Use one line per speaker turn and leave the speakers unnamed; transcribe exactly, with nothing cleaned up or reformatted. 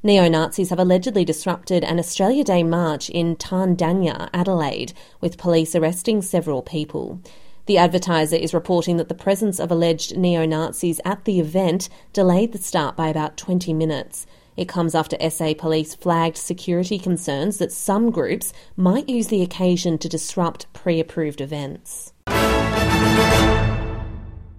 Neo-Nazis have allegedly disrupted an Australia Day march in Tarndanya, Adelaide, with police arresting several people. The Advertiser is reporting that the presence of alleged neo-Nazis at the event delayed the start by about twenty minutes. It comes after S A police flagged security concerns that some groups might use the occasion to disrupt pre-approved events.